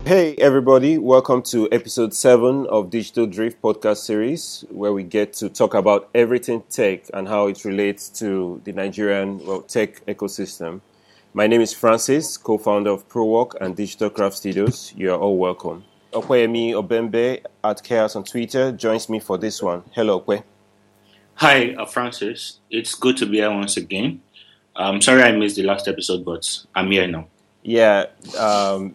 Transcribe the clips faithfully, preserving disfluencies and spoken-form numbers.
Hey everybody, welcome to episode seven of Digital Drift podcast series, where we get to talk about everything tech and how it relates to the Nigerian well, tech ecosystem. My name is Francis, co-founder of ProWalk and Digital Craft Studios. You are all welcome. Okweyemi Obembe at Chaos on Twitter joins me for this one. Hello, Okwe. Hi, uh, Francis. It's good to be here once again. I'm sorry I missed the last episode, but I'm here now. Yeah, um...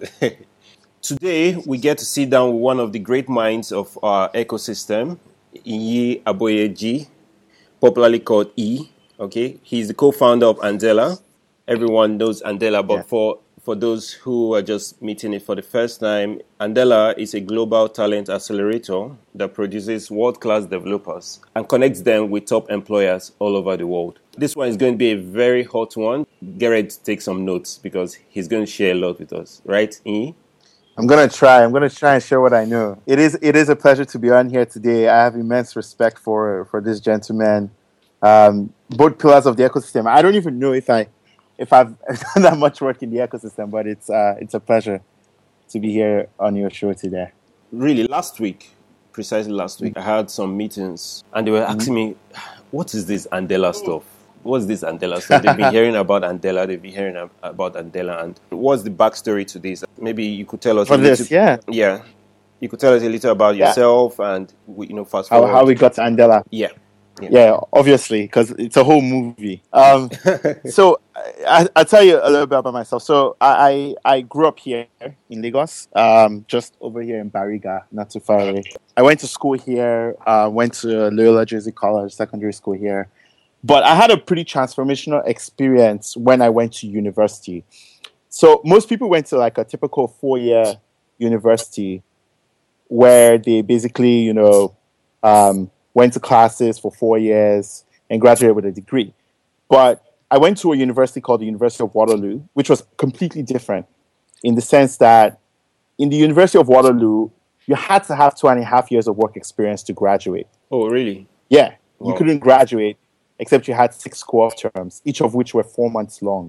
Today, we get to sit down with one of the great minds of our ecosystem, Iyi Aboyeji, popularly called E. Okay, he's the co-founder of Andela. Everyone knows Andela, but yeah. for, for those who are just meeting it for the first time, Andela is a global talent accelerator that produces world-class developers and connects them with top employers all over the world. This one is going to be a very hot one. Get ready to take some notes because he's going to share a lot with us, right, E? I'm going to try. I'm going to try and share what I know. It is it is a pleasure to be on here today. I have immense respect for for this gentleman. Um, both pillars of the ecosystem. I don't even know if I if I've done that much work in the ecosystem, but it's uh, it's a pleasure to be here on your show today. Really, last week, precisely last week, mm-hmm. I had some meetings and they were asking mm-hmm. me, what is this Andela stuff? What's this Andela stuff? They've been hearing about Andela. They've been hearing about Andela. And what's the backstory to this? Maybe you could tell us For a this, little, yeah. Yeah. You could tell us a little about yeah. yourself and, you know, fast how, forward. how we got to Andela. Yeah. Yeah, yeah obviously, because it's a whole movie. Um, so I, I'll tell you a little bit about myself. So I, I grew up here in Lagos, um, just over here in Bariga, not too far away. I went to school here, uh, went to Loyola Jersey College, secondary school here. But I had a pretty transformational experience when I went to university. So most people went to like a typical four-year university where they basically, you know, um, went to classes for four years and graduated with a degree. But I went to a university called the University of Waterloo, which was completely different in the sense that in the University of Waterloo, you had to have two and a half years of work experience to graduate. Oh, really? Yeah. Wow. You couldn't graduate except you had six co-op terms, each of which were four months long.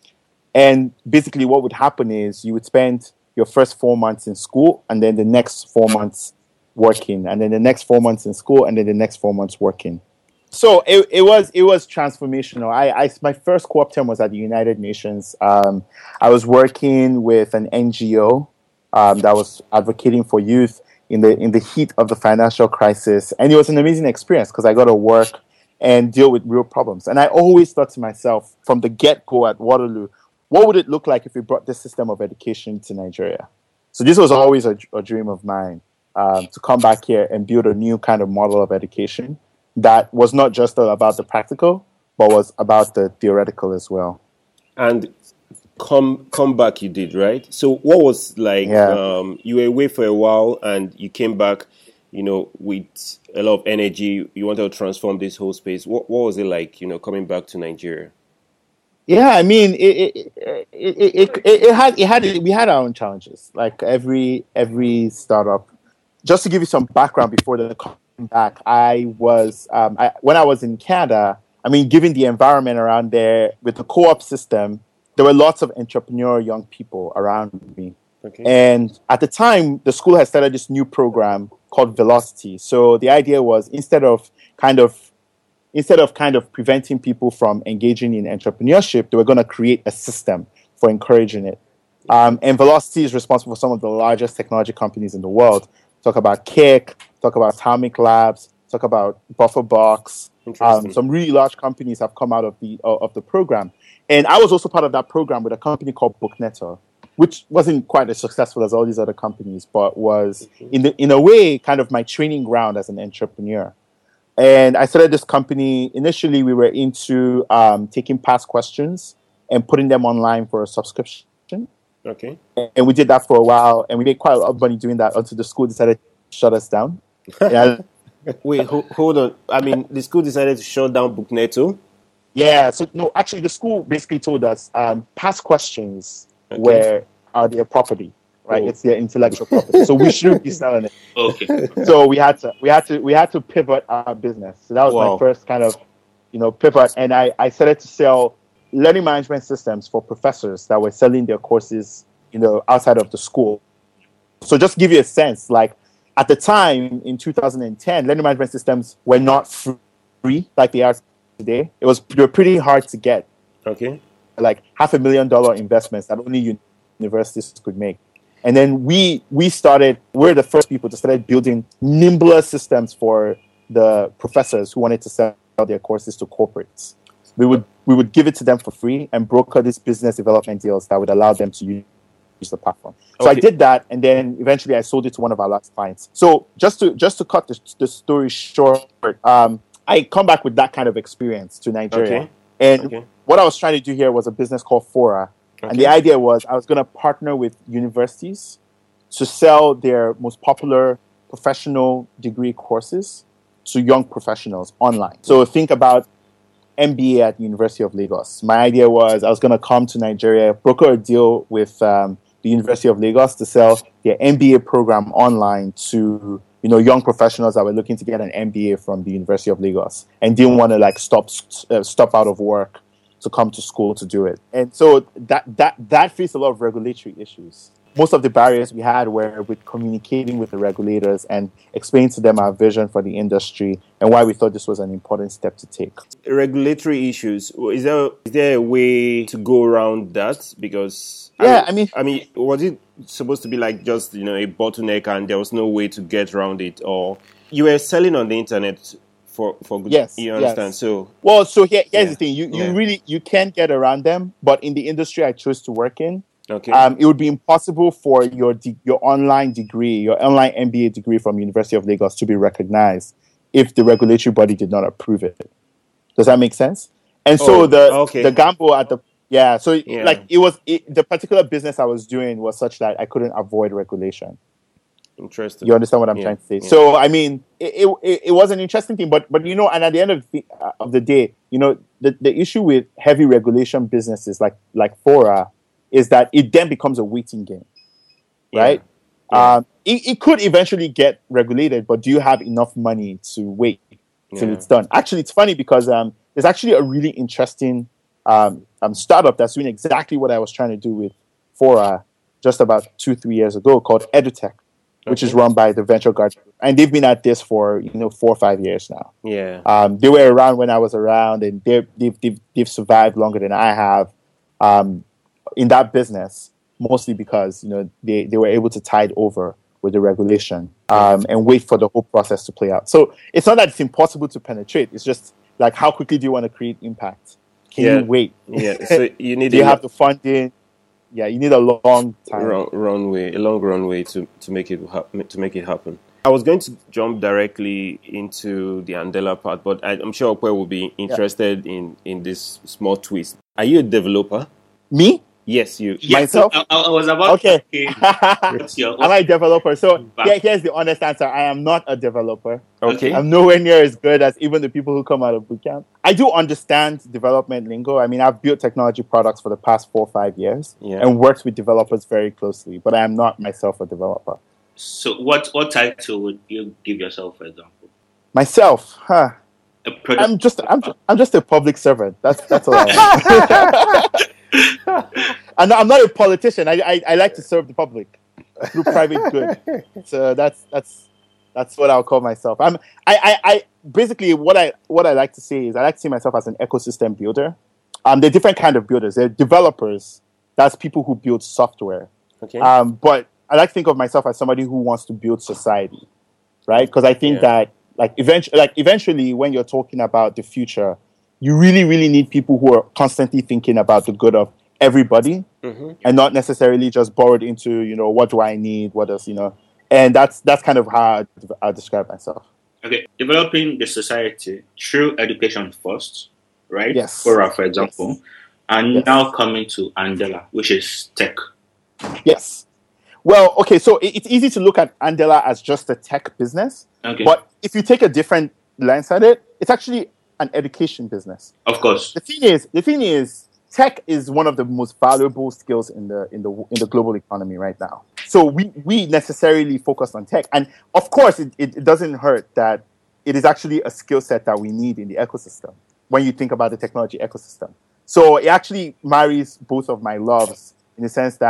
And basically what would happen is you would spend your first four months in school and then the next four months working, and then the next four months in school and then the next four months working. So it, it was it was transformational. I, I my first co-op term was at the United Nations. Um, I was working with an N G O um, that was advocating for youth in the in the heat of the financial crisis, and it was an amazing experience because I got to work and deal with real problems. And I always thought to myself from the get-go at Waterloo, what would it look like if we brought this system of education to Nigeria? So this was always a, a dream of mine, um, to come back here and build a new kind of model of education that was not just about the practical, but was about the theoretical as well. And come come back you did, right? So what was like, yeah. um, you were away for a while and you came back, you know, with a lot of energy, you wanted to transform this whole space. What what was it like, you know, coming back to Nigeria? Yeah, I mean, it it it it, it, it had it had we had our own challenges, like every every startup. Just to give you some background before the coming back, I was um, I, when I was in Canada. I mean, given the environment around there with the co-op system, there were lots of entrepreneurial young people around me. Okay. And at the time, the school had started this new program called Velocity. So the idea was instead of kind of instead of kind of preventing people from engaging in entrepreneurship, they were going to create a system for encouraging it. Um, and Velocity is responsible for some of the largest technology companies in the world. Talk about Kik, talk about Atomic Labs, talk about BufferBox. Um, some really large companies have come out of the uh, of the program. And I was also part of that program with a company called Booknetter, which wasn't quite as successful as all these other companies, but was, mm-hmm. in the, in a way, kind of my training ground as an entrepreneur. And I started this company. Initially, we were into um, taking past questions and putting them online for a subscription. Okay. And we did that for a while, and we made quite a lot of money doing that until the school decided to shut us down. Yeah. Wait, ho- hold on. I mean, the school decided to shut down Booknetter? Yeah. So, no, actually, the school basically told us um, past questions okay. were are their property, right? Oh. It's their intellectual property. So we shouldn't be selling it. Okay. So we had to, we had to, we had to pivot our business. So that was wow. my first kind of, you know, pivot. And I, I started to sell learning management systems for professors that were selling their courses, you know, outside of the school. So just to give you a sense, like at the time in two thousand ten, learning management systems were not free like they are today. It was they were pretty hard to get. Okay. Like half a million dollar investments that only universities could make. And then we we started, we're the first people to start building nimbler systems for the professors who wanted to sell their courses to corporates. We would we would give it to them for free and broker these business development deals that would allow them to use the platform. So okay. I did that, and then eventually I sold it to one of our last clients. So just to just to cut the, the story short, um, I come back with that kind of experience to Nigeria. Okay. And okay. what I was trying to do here was a business called Fora. Okay. And the idea was I was going to partner with universities to sell their most popular professional degree courses to young professionals online. So think about M B A at the University of Lagos. My idea was I was going to come to Nigeria, broker a deal with um, the University of Lagos to sell their M B A program online to, you know, young professionals that were looking to get an M B A from the University of Lagos and didn't want to like stop uh, stop out of work to come to school to do it. And so that that that faced a lot of regulatory issues. Most of the barriers we had were with communicating with the regulators and explaining to them our vision for the industry and why we thought this was an important step to take. Regulatory issues. Is there is there a way to go around that? Because yeah, I mean, I mean, was it supposed to be like just, you know, a bottleneck and there was no way to get around it, or you were selling on the internet for for good? Yes, you understand? Yes. So well, so here, here's yeah, the thing: you you yeah. really you can't get around them. But in the industry I chose to work in, okay, um, it would be impossible for your de- your online degree, your online M B A degree from University of Lagos to be recognized if the regulatory body did not approve it. Does that make sense? And so oh, the okay. the gamble at the yeah, so yeah. like it was it, the particular business I was doing was such that I couldn't avoid regulation. Interesting. You understand what I'm yeah. trying to say? Yeah. So I mean, it, it it was an interesting thing, but but you know, and at the end of the, uh, of the day, you know, the, the issue with heavy regulation businesses like like Fora is that it then becomes a waiting game, right? Yeah. Yeah. Um, it, it could eventually get regulated, but do you have enough money to wait till yeah. it's done? Actually, it's funny because um, there's actually a really interesting um, um startup that's doing exactly what I was trying to do with Fora just about two three years ago called EduTech. Which okay. is run by the Venture Guard, and they've been at this for you know four or five years now. Yeah, um, they were around when I was around, and they've they've they've, they've survived longer than I have um, in that business, mostly because you know they, they were able to tide over with the regulation um, and wait for the whole process to play out. So it's not that it's impossible to penetrate; it's just like how quickly do you want to create impact? Can yeah. you wait? Yeah, so you need. do you have the funding? Yeah, you need a long time. Run, runway, a long runway to, to make it ha- to make it happen. I was going to jump directly into the Andela part, but I, I'm sure Okwe will be interested yeah. in, in this small twist. Are you a developer? Me? Yes, you. Yeah, Myself? I, I was about okay. to what's your, what's am I a developer? So yeah, here's the honest answer. I am not a developer. Okay. I'm nowhere near as good as even the people who come out of bootcamp. I do understand development lingo. I mean, I've built technology products for the past four or five years yeah. and worked with developers very closely, but I am not myself a developer. So what, what title would you give yourself, for example? Myself? Huh. A product- I'm just I'm, I'm just a public servant. That's that's all I am. And I'm not a politician. I, I I like to serve the public through private good. So that's that's that's what I'll call myself. I'm I, I, I basically what I what I like to say is I like to see myself as an ecosystem builder. Um, they're different kind of builders. They're developers. That's people who build software. Okay. Um, but I like to think of myself as somebody who wants to build society, right? Because I think yeah. that like eventually, like eventually, when you're talking about the future, you really, really need people who are constantly thinking about the good of everybody, mm-hmm. and not necessarily just borrowed into, you know, what do I need, what does, you know, and that's that's kind of how I, I describe myself. Okay, developing the society through education first, right? Yes. Fora, for example, yes. and yes. now coming to Andela, which is tech. Yes. Well, okay, so it, it's easy to look at Andela as just a tech business, okay. but if you take a different lens at it, it's actually an education business. Of course. The thing is, the thing is, tech is one of the most valuable skills in the in the in the global economy right now. So we we necessarily focus on tech, and of course, it, it doesn't hurt that it is actually a skill set that we need in the ecosystem when you think about the technology ecosystem. So it actually marries both of my loves in the sense that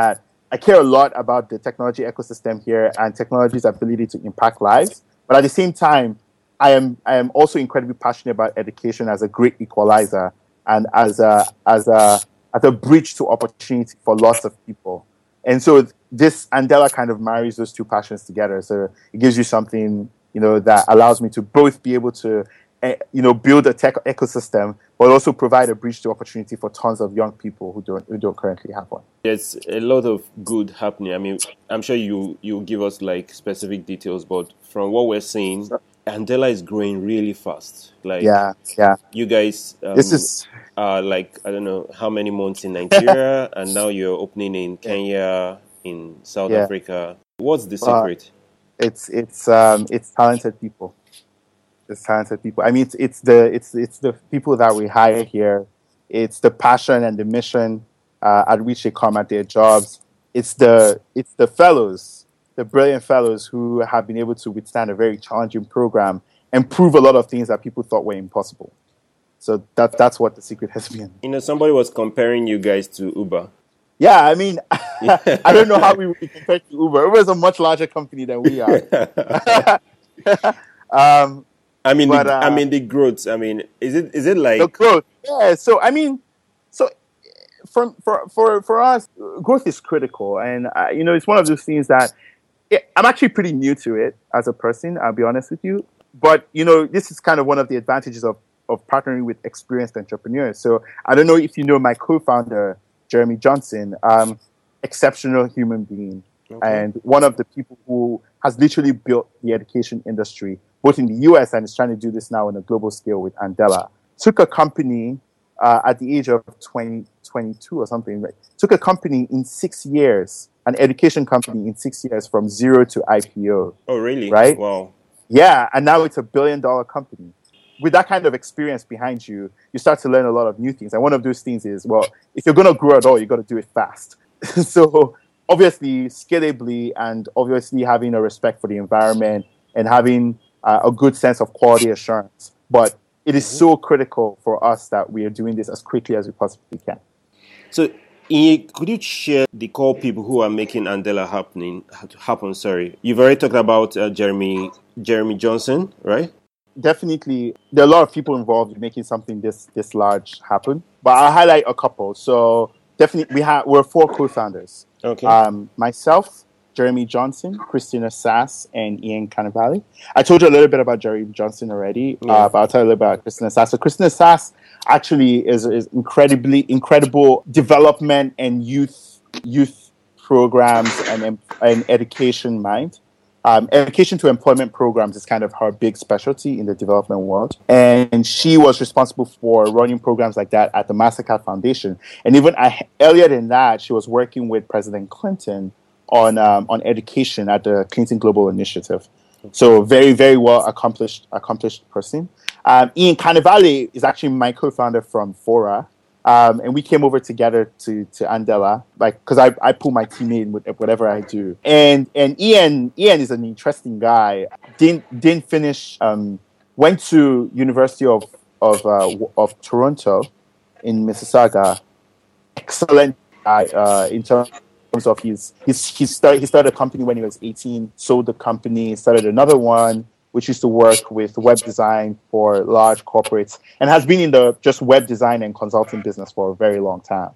I care a lot about the technology ecosystem here and technology's ability to impact lives. But at the same time, I am I am also incredibly passionate about education as a great equalizer and as a as a as a bridge to opportunity for lots of people. And so this Andela kind of marries those two passions together. So it gives you something, you know, that allows me to both be able to, uh, you know, build a tech ecosystem, but also provide a bridge to opportunity for tons of young people who don't who don't currently have one. There's a lot of good happening. I mean, I'm sure you you give us like specific details, but from what we're seeing, Andela is growing really fast. Like, yeah, yeah. You guys, um, this is are like I don't know how many months in Nigeria, and now you're opening in Kenya, in South yeah. Africa. What's the secret? Uh, it's it's um it's talented people. It's talented people. I mean, it's it's the it's it's the people that we hire here. It's the passion and the mission uh, at which they come at their jobs. It's the it's the fellows, the brilliant fellows who have been able to withstand a very challenging program and prove a lot of things that people thought were impossible. So that that's what the secret has been. You know, somebody was comparing you guys to Uber. Yeah, I mean, I don't know how we would be compared to Uber. Uber is a much larger company than we are. um, I mean, but, the, uh, I mean the growth. I mean, is it is it like the growth? Yeah. So I mean, so for for for for us, growth is critical, and uh, you know, it's one of those things that it, I'm actually pretty new to it as a person. I'll be honest with you, but you know, this is kind of one of the advantages of of partnering with experienced entrepreneurs. So I don't know if you know my co-founder, Jeremy Johnson, um, exceptional human being, okay. and one of the people who has literally built the education industry, both in the U S and is trying to do this now on a global scale with Andela. Took a company uh, at the age of twenty, twenty-two or something, right? Took a company in six years, an education company in six years from zero to I P O. Oh, really? Right? Wow. Yeah, and now it's a billion dollar company. With that kind of experience behind you, you start to learn a lot of new things. And one of those things is, well, if you're going to grow at all, you got to do it fast. So obviously, scalably, and obviously having a respect for the environment and having uh, a good sense of quality assurance. But it is so critical for us that we are doing this as quickly as we possibly can. So, Inye, could you share the core people who are making Andela happening happen? Sorry, you've already talked about uh, Jeremy Jeremy Johnson, right? Definitely, there are a lot of people involved in making something this this large happen. But I'll highlight a couple. So definitely, we have we're four co-founders. Okay. Um, myself, Jeremy Johnson, Christina Sass, and Ian Canavale. I told you a little bit about Jeremy Johnson already, yeah. uh, but I'll tell you a little bit about Christina Sass. So Christina Sass actually is is incredibly incredible development and youth youth programs and and education mind. Um, education to employment programs is kind of her big specialty in the development world. And she was responsible for running programs like that at the MasterCard Foundation. And even I, earlier than that, she was working with President Clinton on um, on education at the Clinton Global Initiative. So very, very well accomplished accomplished person. Um, Ian Canavale is actually my co-founder from Fora. Um, and we came over together to, to Andela, like, because I, I pull my team in with whatever I do. And and Ian Ian is an interesting guy. Didn't didn't finish. Um, went to University of of uh, of Toronto in Mississauga. Excellent guy uh, in terms of his his he started he started a company when he was eighteen. Sold the company, started another one, which used to work with web design for large corporates and has been in the just web design and consulting business for a very long time.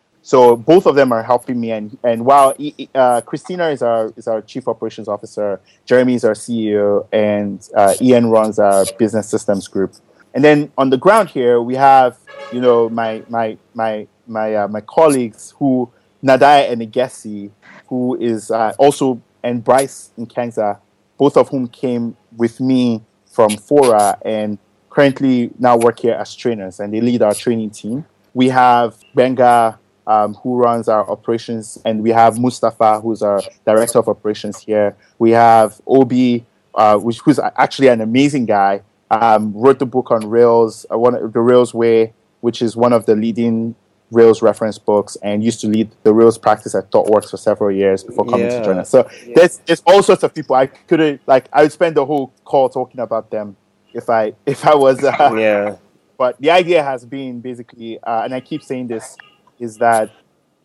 So both of them are helping me. And, and while uh, Christina is our is our chief operations officer, Jeremy is our C E O, and uh, Ian runs our business systems group. And then on the ground here, we have, you know, my my my my uh, my colleagues who Nadaya Enegesi, who is uh, also, and Bryce Nkenza, both of whom came with me from Fora and currently now work here as trainers, and they lead our training team. We have Benga, um, who runs our operations, and we have Mustafa, who's our director of operations here. We have Obi, uh, which, who's actually an amazing guy, um, wrote the book on Rails, uh, one the Rails Way, which is one of the leading Rails reference books, and used to lead the Rails practice at ThoughtWorks for several years before coming yeah. to join us. So yeah. there's there's all sorts of people. I couldn't like I would spend the whole call talking about them if I if I was uh, yeah. But the idea has been basically, uh, and I keep saying this, is that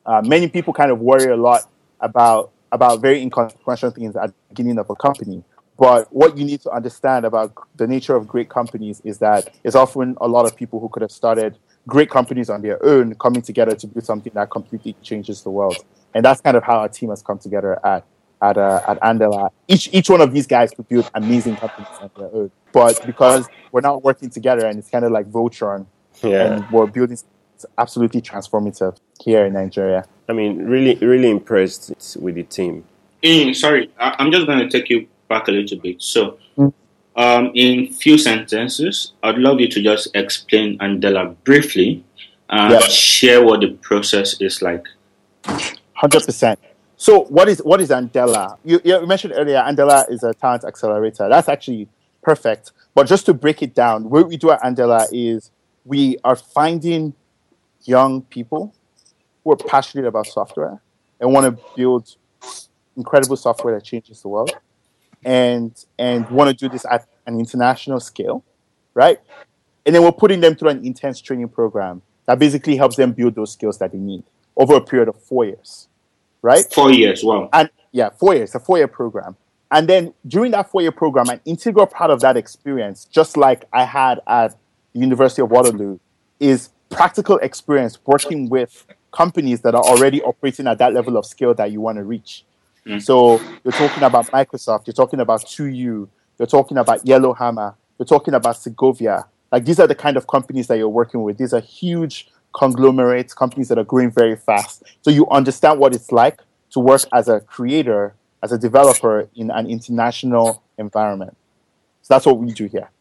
Uh, many people kind of worry a lot about about very inconsequential things at the beginning of a company. But what you need to understand about the nature of great companies is that it's often a lot of people who could have started great companies on their own coming together to do something that completely changes the world. And that's kind of how our team has come together at at uh, at Andela. Each each one of these guys could build amazing companies on their own, but because we're not working together, and it's kind of like Voltron, Yeah. and we're building something absolutely transformative here in Nigeria. I mean, really, really impressed with the team. In, sorry, I, I'm just going to take you back a little bit. So, Mm. um, in few sentences, I'd love you to just explain Andela briefly and Yeah. share what the process is like. Hundred percent. So what is what is Andela? You, you mentioned earlier, Andela is a talent accelerator. That's actually perfect. But just to break it down, what we do at Andela is we are finding young people who are passionate about software and want to build incredible software that changes the world, and and want to do this at an international scale, right? And then we're putting them through an intense training program that basically helps them build those skills that they need over a period of four years. Right? Four years, wow. And yeah, four years, a four-year program. And then during that four-year program, an integral part of that experience, just like I had at the University of Waterloo, is practical experience working with companies that are already operating at that level of skill that you want to reach. Mm. So you're talking about Microsoft, you're talking about two U, you're talking about Yellowhammer, you're talking about Segovia. Like, these are the kind of companies that you're working with. These are huge conglomerates, companies that are growing very fast. So you understand what it's like to work as a creator, as a developer in an international environment. So that's what we do here.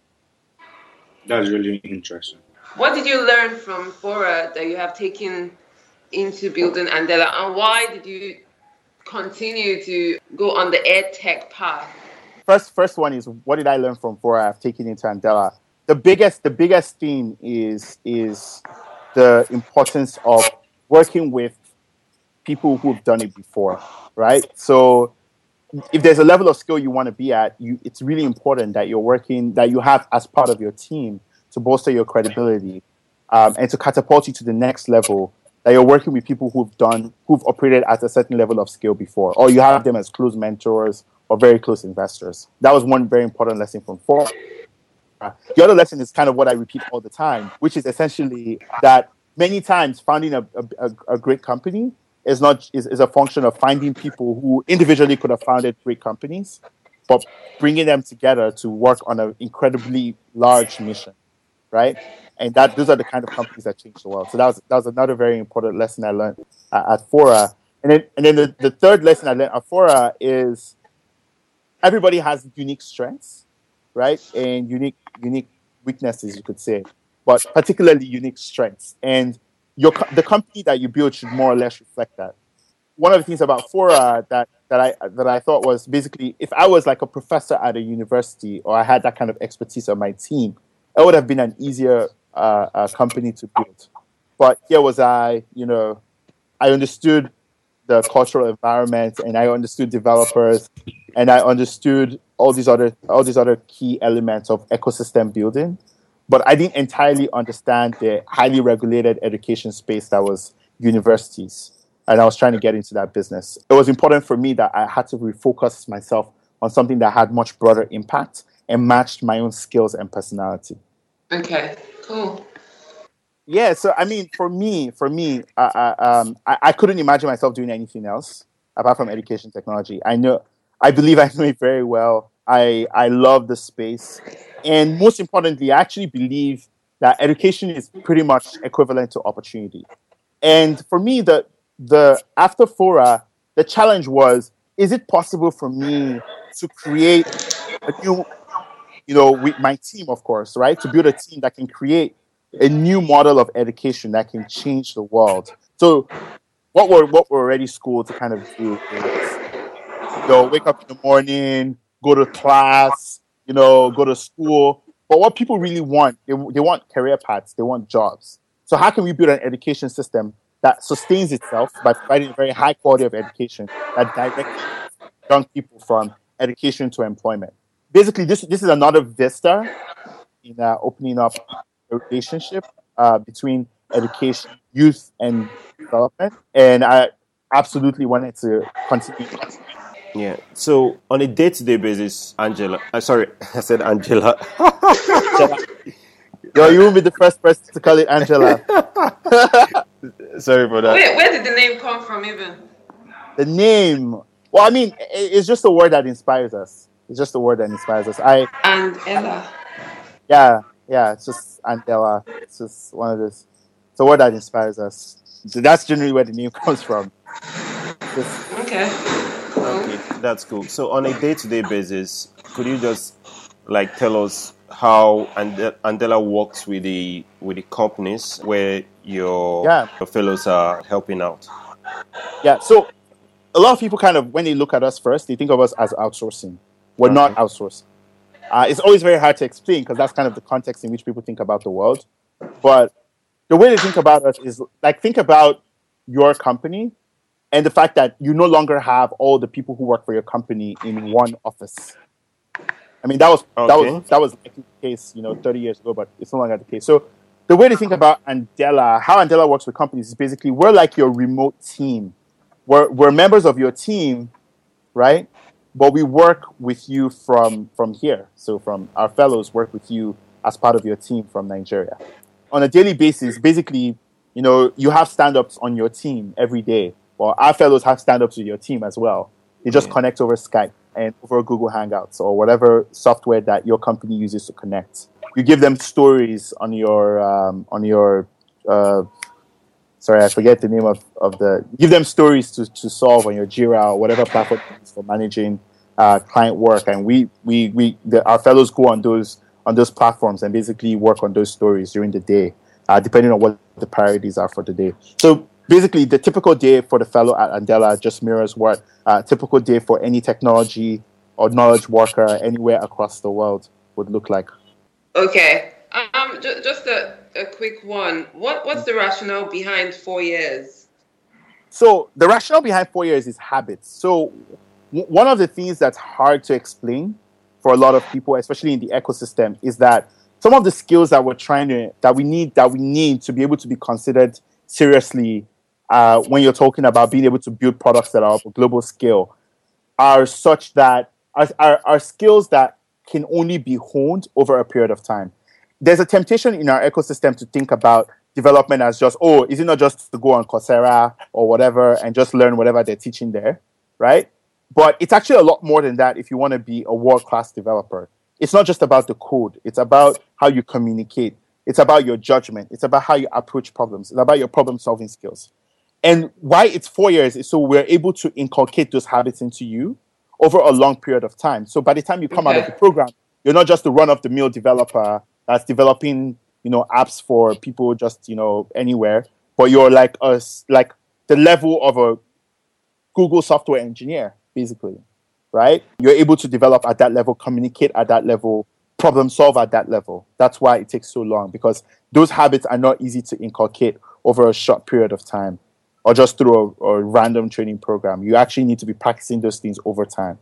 That's really interesting. What did you learn from Fora that you have taken into building Andela, and why did you continue to go on the ed tech path? First, first one is, what did I learn from Fora I've taken into Andela? The biggest, the biggest thing is is the importance of working with people who've done it before, right? So if there's a level of skill you want to be at, you, it's really important that you're working, that you have as part of your team to bolster your credibility um, and to catapult you to the next level, that you're working with people who've done, who've operated at a certain level of skill before, or you have them as close mentors or very close investors. That was one very important lesson from Fora. The other lesson is kind of what I repeat all the time, which is essentially that many times founding a, a, a great company is not is, is a function of finding people who individually could have founded great companies, but bringing them together to work on an incredibly large mission, right? And that those are the kind of companies that change the world. So that was that was another very important lesson I learned uh, at Fora. And then and then the, the third lesson I learned at Fora is everybody has unique strengths, right? And unique unique weaknesses, you could say, but particularly unique strengths. And your the company that you build should more or less reflect that. One of the things about Fora that that I that I thought was basically, if I was like a professor at a university or I had that kind of expertise on my team, it would have been an easier uh, uh, company to build. But here was I, you know, I understood the cultural environment, and I understood developers, and I understood all these other all these other key elements of ecosystem building. But I didn't entirely understand the highly regulated education space that was universities. And I was trying to get into that business. It was important for me that I had to refocus myself on something that had much broader impact and matched my own skills and personality. Okay, cool. Yeah, so I mean, for me, for me, uh, uh, um, I, I couldn't imagine myself doing anything else apart from education technology. I know, I believe I know it very well. I I love the space, and most importantly, I actually believe that education is pretty much equivalent to opportunity. And for me, the the after Fora, the challenge was: is it possible for me to create a new, you know, with my team, of course, right, to build a team that can create a new model of education that can change the world? So what we're what we're already schooled to kind of do is, you know, wake up in the morning, go to class, you know, go to school. But what people really want, they, they want career paths, they want jobs. So how can we build an education system that sustains itself by providing a very high quality of education that directs young people from education to employment? Basically, this this is another vista in uh, opening up a relationship uh, between education, youth, and development. And I absolutely wanted to continue. Yeah. So on a day-to-day basis, Angela, uh, sorry, I said Angela. Angela. Yo, you will be the first person to call it Angela. Sorry for that. Where, where did the name come from even? The name. Well, I mean, it's just a word that inspires us. It's just a word that inspires us. I And Ella. Yeah, yeah, it's just Angela. It's just one of those. It's a word that inspires us. So that's generally where the name comes from. Just, Okay. Cool. Okay, that's cool. So on a day-to-day basis, could you just like tell us how Ande- Andela works with the with the companies where your, Yeah. your fellows are helping out? yeah, so a lot of people kind of, when they look at us first, they think of us as outsourcing. We're not Okay. outsourcing. Uh, it's always very hard to explain because that's kind of the context in which people think about the world. But the way to think about us is like, think about your company and the fact that you no longer have all the people who work for your company in one office. I mean, that was that Okay. was that was the case, you know, thirty years ago, but it's no longer the case. So the way to think about Andela, how Andela works with companies is basically we're like your remote team. We're we're members of your team, right? But we work with you from from here. So from our fellows work with you as part of your team from Nigeria. On a daily basis, basically, you know, you have stand-ups on your team every day. Well, our fellows have stand-ups with your team as well. They just Yeah. connect over Skype and over Google Hangouts or whatever software that your company uses to connect. You give them stories on your um, on your uh, sorry, I forget the name of, of the give them stories to, to solve on your Jira or whatever platform you use for managing uh, client work, and we we we the, our fellows go on those on those platforms and basically work on those stories during the day, uh, depending on what the priorities are for the day. So basically, the typical day for the fellow at Andela just mirrors what a typical day for any technology or knowledge worker anywhere across the world would look like. Okay. Um, ju- just a, a quick one. What What's the rationale behind four years? So the rationale behind four years is habits. So w- one of the things that's hard to explain for a lot of people, especially in the ecosystem, is that some of the skills that we're trying to that we need that we need to be able to be considered seriously uh, when you're talking about being able to build products that are of a global scale are such that are, are, are skills that can only be honed over a period of time. There's a temptation in our ecosystem to think about development as just, oh, is it not just to go on Coursera or whatever and just learn whatever they're teaching there, right? But it's actually a lot more than that if you want to be a world-class developer. It's not just about the code. It's about how you communicate. It's about your judgment. It's about how you approach problems. It's about your problem-solving skills. And why it's four years is so we're able to inculcate those habits into you over a long period of time. So by the time you come out of Okay. the program, you're not just a run-of-the-mill developer that's developing, you know, apps for people just, you know, anywhere, but you're like us, like the level of a Google software engineer, basically, right? You're able to develop at that level, communicate at that level, problem solve at that level. That's why it takes so long, because those habits are not easy to inculcate over a short period of time or just through a, a random training program. You actually need to be practicing those things over time.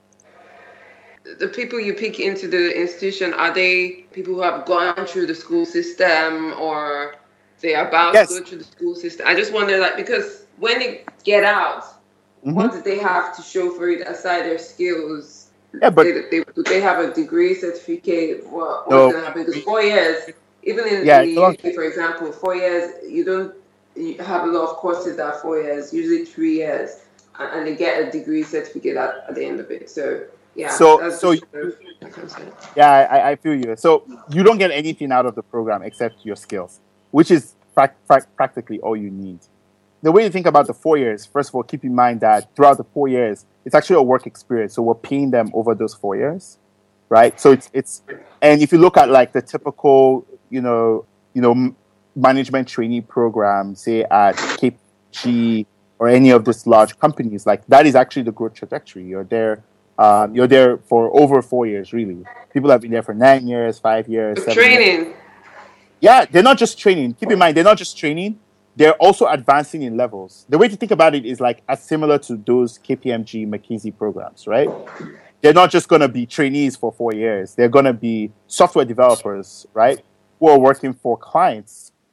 The people you pick into the institution, are they people who have gone through the school system or they are about Yes. to go through the school system? I just wonder, like, because when they get out, Mhm. what do they have to show for it aside their skills? Yeah, but they, they, do they have a degree, certificate? What, what's No. going to happen? Because four years, even in, Yeah, in it's the a long- U K, for example, four years, you don't you have a lot of courses that are four years, usually three years, and, and they get a degree certificate at, at the end of it. So, yeah. So- that's so just sort of my concern. Yeah, I, I feel you. So you don't get anything out of the program except your skills, which is prac- prac- practically all you need. The way you think about the four years, first of all, keep in mind that throughout the four years, it's actually a work experience. So we're paying them over those four years, right? So it's it's, and if you look at like the typical, you know, you know, m- management trainee program, say at K P M G or any of these large companies, like that is actually the growth trajectory. You're there. Um, you're there for over four years, really. People have been there for nine years, five years, With seven years. training. Yeah, they're not just training. Keep in mind, they're not just training. They're also advancing in levels. The way to think about it is like as similar to those K P M G, McKinsey programs, right? They're not just going to be trainees for four years. They're going to be software developers, right? Who are working for clients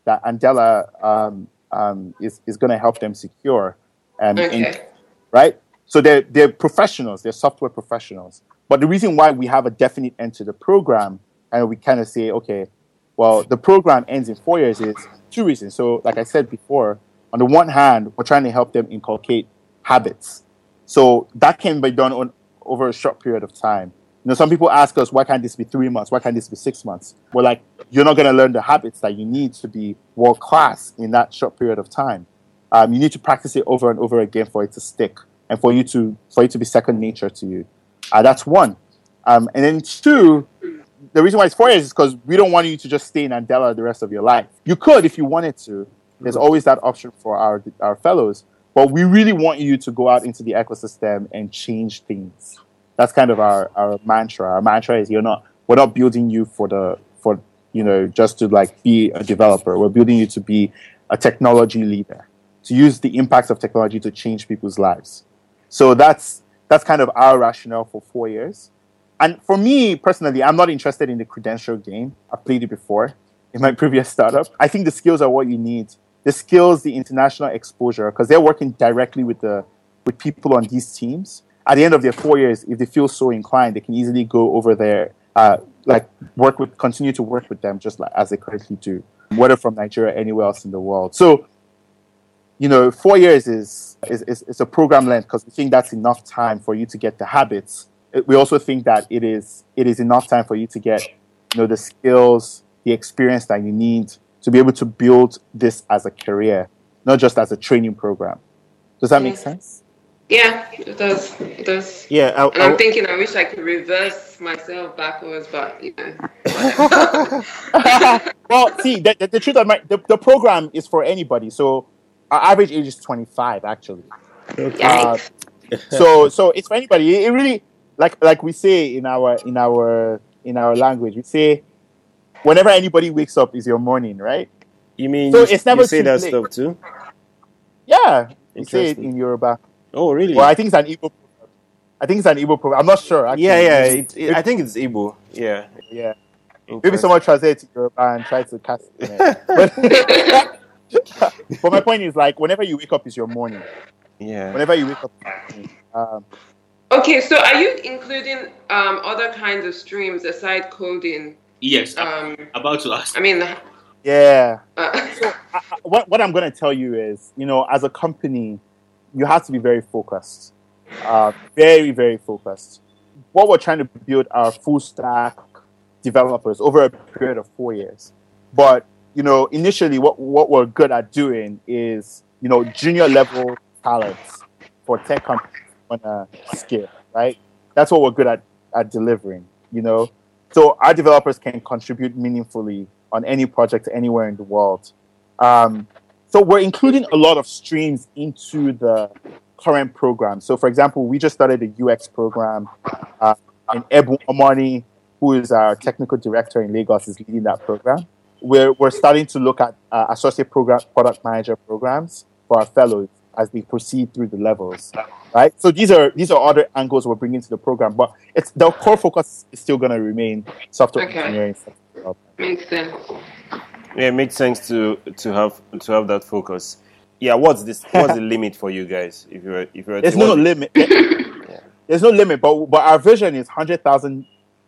that Andela um, um, is is going to help them secure. Um, Okay. in, right. So they're they're professionals. They're software professionals. But the reason why we have a definite end to the program, and we kind of say, okay, well, the program ends in four years is two reasons. So, like I said before, on the one hand, we're trying to help them inculcate habits. So that can be done on over a short period of time. You know, some people ask us, why can't this be three months? Why can't this be six months? We're like, you're not going to learn the habits that you need to be world class in that short period of time. Um, you need to practice it over and over again for it to stick and for you to for it to be second nature to you. Uh, that's one. Um, and then two, the reason why it's four years is because we don't want you to just stay in Andela the rest of your life. You could if you wanted to. There's always that option for our our fellows. But we really want you to go out into the ecosystem and change things. That's kind of our, our mantra. Our mantra is you're not we're not building you for the for you know just to like be a developer. We're building you to be a technology leader, to use the impacts of technology to change people's lives. So that's that's kind of our rationale for four years. And for me personally, I'm not interested in the credential game. I've played it before in my previous startup. I think the skills are what you need. The skills, the international exposure, because they're working directly with the with people on these teams. At the end of their four years, if they feel so inclined, they can easily go over there, uh, like work with, continue to work with them, just like as they currently do, whether from Nigeria or anywhere else in the world. So, you know, four years is is is, is a program length because we think that's enough time for you to get the habits. We also think that it is it is enough time for you to get, you know, the skills, the experience that you need to be able to build this as a career, not just as a training program. Does that make sense? Yeah, it does. It does. Yeah, I, And I'm I, thinking I wish I could reverse myself backwards, but you know. Well, see, the, the, the truth of my the, the program is for anybody. So our average age is twenty-five, actually. Uh, so so it's for anybody. It, it really, like like we say in our in our in our language, we say, whenever anybody wakes up is your morning, right? you mean So you, it's never you say too that late. stuff too? Yeah, we say it Interesting. in Yoruba. Oh, really? Well, I think it's an Igbo. I think it's an Igbo program. I'm not sure. Actually. yeah, yeah. Maybe- It, it, I think it's Igbo. Yeah. yeah. Maybe Interesting. someone translate to Yoruba and try to cast it in it. But, but my point is, like, whenever you wake up is your morning. Yeah. Whenever you wake up, is your morning. Um, Okay, so are you including um, other kinds of streams aside coding? Yes, I'm Um, about to ask. I mean, yeah. uh, So I, I, what what I'm going to tell you is, you know, as a company, you have to be very focused, uh, very very focused. What we're trying to build are full stack developers over a period of four years. But you know, initially, what what we're good at doing is, you know, junior level talents for tech companies on a scale, right? That's what we're good at at delivering. You know, so our developers can contribute meaningfully on any project anywhere in the world. Um, so we're including a lot of streams into the current program. So, for example, we just started a U X program, uh, and Ebu Omani, who is our technical director in Lagos, is leading that program. We're we're starting to look at uh, associate program product manager programs for our fellows as they proceed through the levels, right? So these are these are other angles we're bringing to the program, but it's the core focus is still going to remain software Okay. engineering. software development. makes sense. Yeah, it makes sense to to have to have that focus. Yeah, what's this? What's the limit for you guys? If you're if you're There's to, no what's- limit. There's no limit, but but our vision is one hundred thousand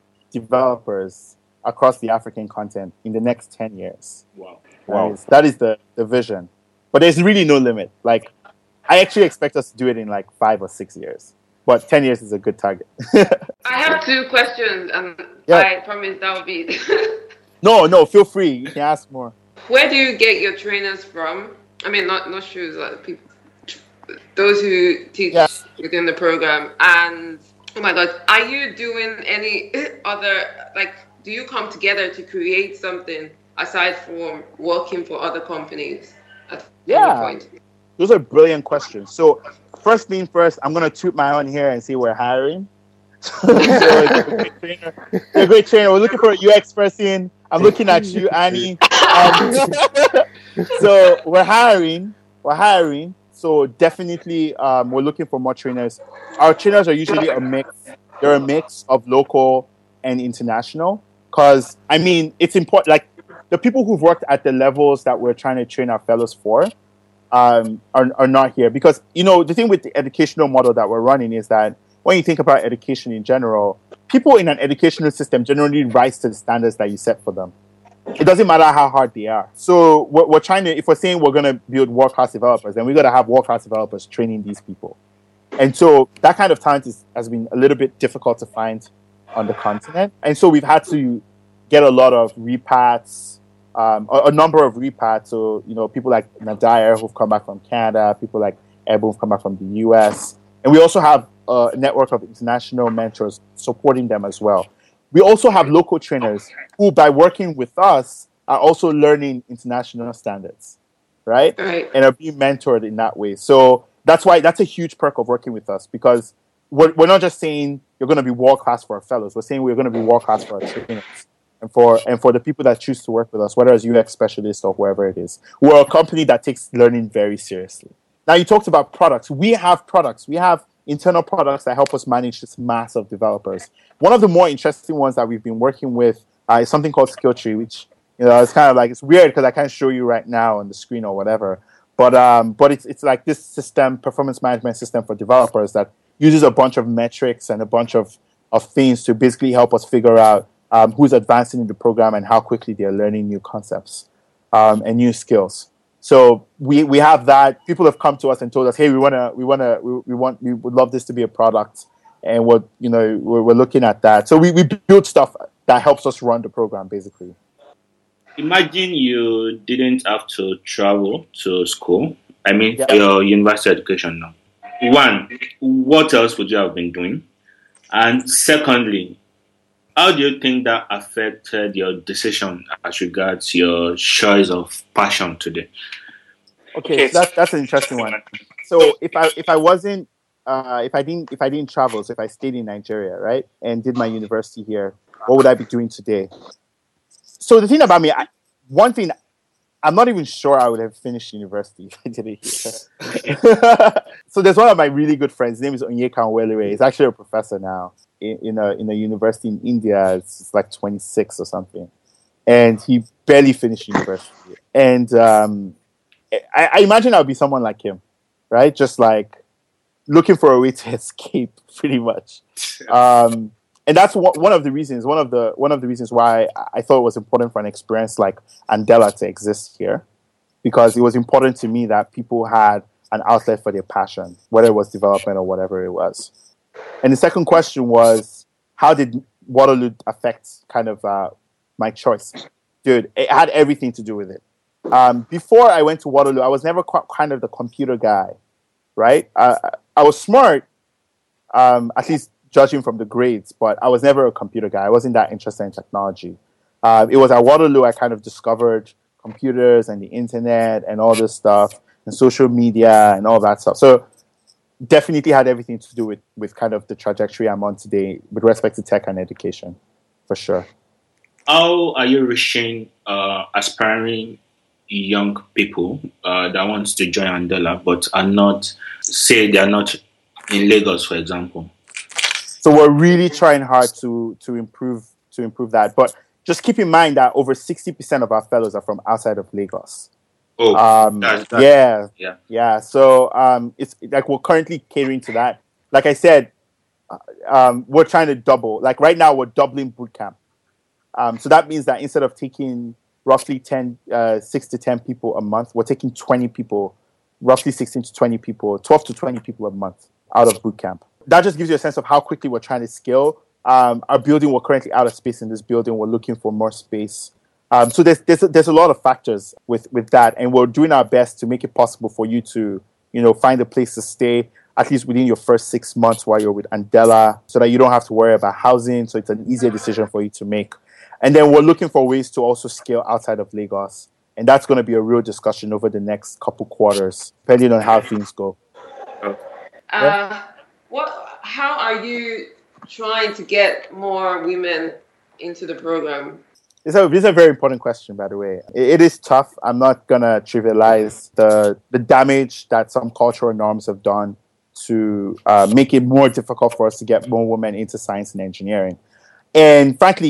developers across the African continent in the next ten years. Wow. Wow. That is, that is the, the vision. But there's really no limit. Like, I actually expect us to do it in like five or six years. But ten years is a good target. I have two questions, and Yeah. I promise that will be. no, no, feel free. You can ask more. Where do you get your trainers from? I mean, not not shoes, like people, those who teach Yeah. within the program. And oh my God, are you doing any other, like, do you come together to create something aside from working for other companies at Yeah. any point? Those are brilliant questions. So, first thing first, I'm going to toot my own here and say we're hiring. So it's a great trainer. It's a great trainer. We're looking for a U X person. I'm looking at you, Annie. Um, so we're hiring. We're hiring. So definitely, um, we're looking for more trainers. Our trainers are usually a mix. They're a mix of local and international. Because I mean, it's important. Like the people who've worked at the levels that we're trying to train our fellows for um, are, are not here. Because, you know, the thing with the educational model that we're running is that when you think about education in general, people in an educational system generally rise to the standards that you set for them. It doesn't matter how hard they are. So we're, we're trying to, if we're saying we're going to build world-class developers, then we've got to have world-class developers training these people. And so that kind of talent is, has been a little bit difficult to find on the continent. And so we've had to get a lot of repats, um, a, a number of repats. So, you know, people like Nadir who've come back from Canada, people like Ebu who've come back from the U S. And we also have a network of international mentors supporting them as well. We also have local trainers who, by working with us, are also learning international standards, right? Right. And are being mentored in that way. So that's why that's a huge perk of working with us, because we're, we're not just saying you're going to be world-class for our fellows. We're saying we're going to be world-class for our trainers and for and for the people that choose to work with us, whether as U X specialists or wherever it is. We're a company that takes learning very seriously. Now, you talked about products. We have products. We have internal products that help us manage this mass of developers. One of the more interesting ones that we've been working with uh, is something called Skilltree, which, you know, it's kind of like, it's weird because I can't show you right now on the screen or whatever. But um, but it's it's like this system, performance management system for developers that uses a bunch of metrics and a bunch of, of things to basically help us figure out um, who's advancing in the program and how quickly they're learning new concepts um, and new skills. So we, we have that. People have come to us and told us, hey, we wanna we wanna we, we want we would love this to be a product, and we're you know we're, we're looking at that. So we, we build stuff that helps us run the program basically. Imagine you didn't have to travel to school. I mean, Yeah. for your university education now. One, what else would you have been doing? And secondly, how do you think that affected your decision as regards your choice of passion today? Okay, so that's that's an interesting one. So if I if I wasn't uh, if I didn't if I didn't travel, so if I stayed in Nigeria, right, and did my university here, what would I be doing today? So the thing about me, I, one thing, I'm not even sure I would have finished university if I did it here. So there's one of my really good friends. His name is Onyeka Nwelere. He's actually a professor now in, in a in a university in India. It's, it's like twenty-six or something, and he barely finished university. And um, I, I imagine I would be someone like him, right? Just like looking for a way to escape, pretty much. Um, and that's one, one of the reasons. One of the one of the reasons why I thought it was important for an experience like Andela to exist here, because it was important to me that people had an outlet for their passion, whether it was development or whatever it was. And the second question was, how did Waterloo affect kind of uh, my choice? Dude, it had everything to do with it. Um, before I went to Waterloo, I was never qu- kind of the computer guy, right? Uh, I was smart, um, at least judging from the grades, but I was never a computer guy. I wasn't that interested in technology. Uh, it was at Waterloo I kind of discovered computers and the internet and all this stuff and social media and all that stuff. So definitely had everything to do with, with kind of the trajectory I'm on today with respect to tech and education, for sure. How are you reaching uh, aspiring young people uh, that want to join Andela but are not, say they are not in Lagos, for example? So we're really trying hard to to improve to improve that. But just keep in mind that over sixty percent of our fellows are from outside of Lagos. Oh, um, that's, that's, yeah, yeah, yeah. So um, it's like we're currently catering to that. Like I said, um, we're trying to double. Like right now, we're doubling bootcamp. Um, so that means that instead of taking roughly ten, uh, six to ten people a month, we're taking twenty people, roughly sixteen to twenty people, twelve to twenty people a month out of bootcamp. That just gives you a sense of how quickly we're trying to scale. Um, our building, we're currently out of space in this building. We're looking for more space. Um, so there's there's a, there's a lot of factors with, with that, and we're doing our best to make it possible for you to, you know, find a place to stay at least within your first six months while you're with Andela, so that you don't have to worry about housing. So it's an easier decision for you to make. And then we're looking for ways to also scale outside of Lagos, and that's going to be a real discussion over the next couple quarters, depending on how things go. Uh, Yeah. What? How are you trying to get more women into the program? This is, a, this is a very important question, by the way. It, it is tough. I'm not going to trivialize the, the damage that some cultural norms have done to uh, make it more difficult for us to get more women into science and engineering. And frankly,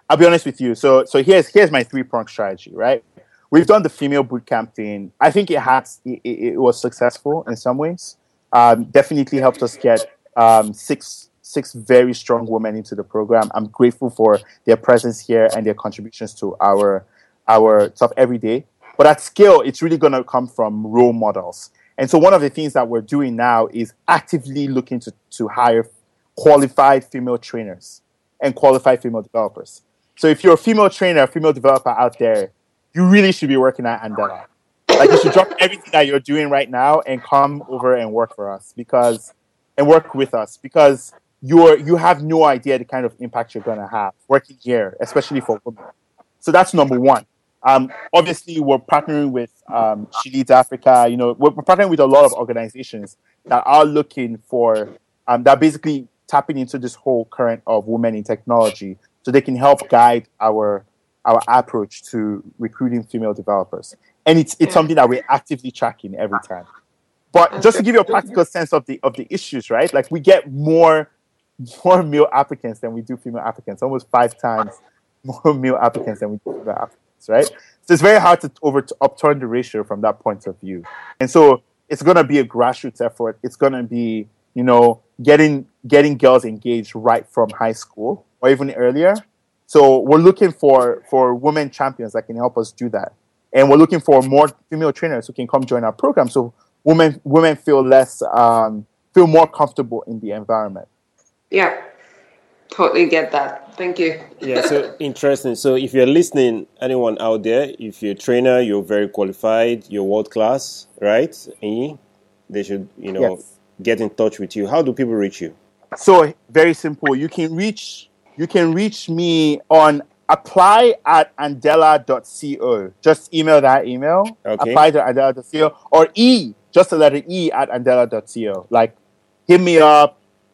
I'll be honest with you. So, so here's here's my three pronged strategy. Right, we've done the female bootcamp thing. I think it has it, it was successful in some ways. Um, definitely helped us get um, six six very strong women into the program. I'm grateful for their presence here and their contributions to our our stuff every day. But at scale, it's really going to come from role models. And so one of the things that we're doing now is actively looking to to hire qualified female trainers and qualified female developers. So if you're a female trainer, a female developer out there, you really should be working at Andela. Like, you should drop everything that you're doing right now and come over and work for us because, and work with us because you're you have no idea the kind of impact you're going to have working here, especially for women. So that's number one. Um, obviously, we're partnering with um, She Leads Africa. You know, we're, we're partnering with a lot of organizations that are looking for um, that basically tapping into this whole current of women in technology, so they can help guide our our approach to recruiting female developers. And it's it's something that we're actively tracking every time. But just to give you a practical sense of the of the issues, right? Like, we get more more male applicants than we do female applicants, almost five times more male applicants than we do female applicants, right? So it's very hard to over to upturn the ratio from that point of view. And so it's going to be a grassroots effort. It's going to be, you know, getting getting girls engaged right from high school or even earlier. So we're looking for for women champions that can help us do that. And we're looking for more female trainers who can come join our program, so women women feel less um, feel more comfortable in the environment. Yeah, totally get that. Thank you. Yeah, so interesting. So if you're listening, anyone out there, if you're a trainer, you're very qualified, you're world class, right? And they should, you know, yes. get in touch with you. How do people reach you? So very simple. You can reach you can reach me on apply at andela dot co. Just email that email. Okay. Apply to andela dot co or e, just a letter E at andela dot co. Like, hit me up.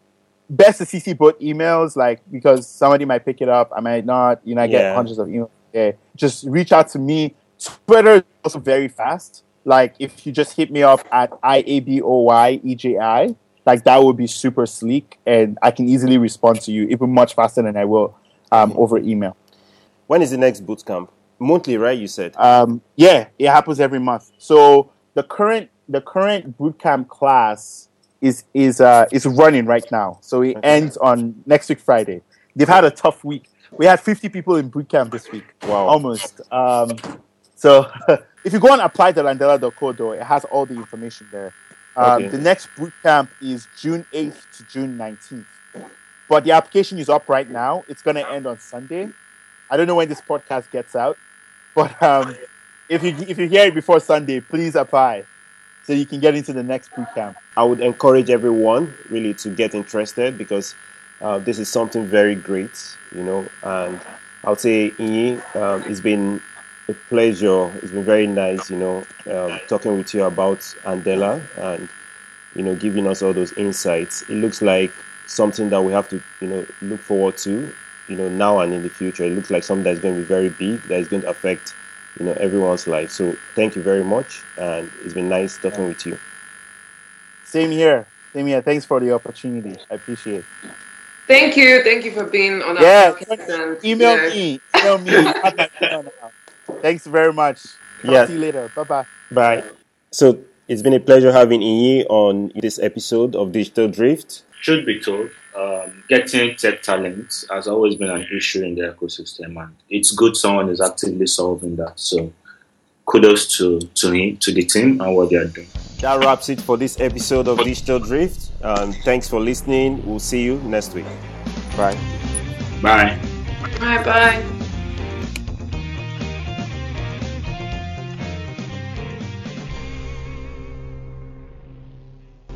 Best to C C both emails, like, because somebody might pick it up, I might not. You know, I get yeah. hundreds of emails there. Just reach out to me. Twitter is also very fast. Like, if you just hit me up at I A B O Y E J I, like, that would be super sleek, and I can easily respond to you even much faster than I will um, over email. When is the next bootcamp? Monthly, right? You said. Um, yeah, it happens every month. So the current the current bootcamp class is is uh, is running right now. So it okay. ends on next week Friday. They've had a tough week. We had fifty people in bootcamp this week. Wow, almost. Um, so if you go on apply dot andela dot co, though, it has all the information there. Um, okay. The next bootcamp is June eighth to June nineteenth. But the application is up right now. It's going to end on Sunday. I don't know when this podcast gets out, but um, if you if you hear it before Sunday, please apply so you can get into the next bootcamp. I would encourage everyone really to get interested, because uh, this is something very great, you know. And I would say, Inyi, um, it's been a pleasure. It's been very nice, you know, um, talking with you about Andela and, you know, giving us all those insights. It looks like something that we have to, you know, look forward to, you know, now and in the future. It looks like something that's going to be very big, that is going to affect, you know, everyone's life. So thank you very much, and it's been nice talking yeah. with you. Same here. Same here. Thanks for the opportunity. I appreciate it. Thank you. Thank you for being on our yeah, podcast. Email yeah. me. Email me. Thanks very much. Talk yeah. to you later. Bye-bye. Bye. So it's been a pleasure having Inyi on this episode of Digital Drift. Truth be told, um, getting tech talent has always been an issue in the ecosystem, and it's good someone is actively solving that. So kudos to, to him, to the team, and what they are doing. That wraps it for this episode of Digital Drift. Um, thanks for listening. We'll see you next week. Bye. Bye. Bye bye.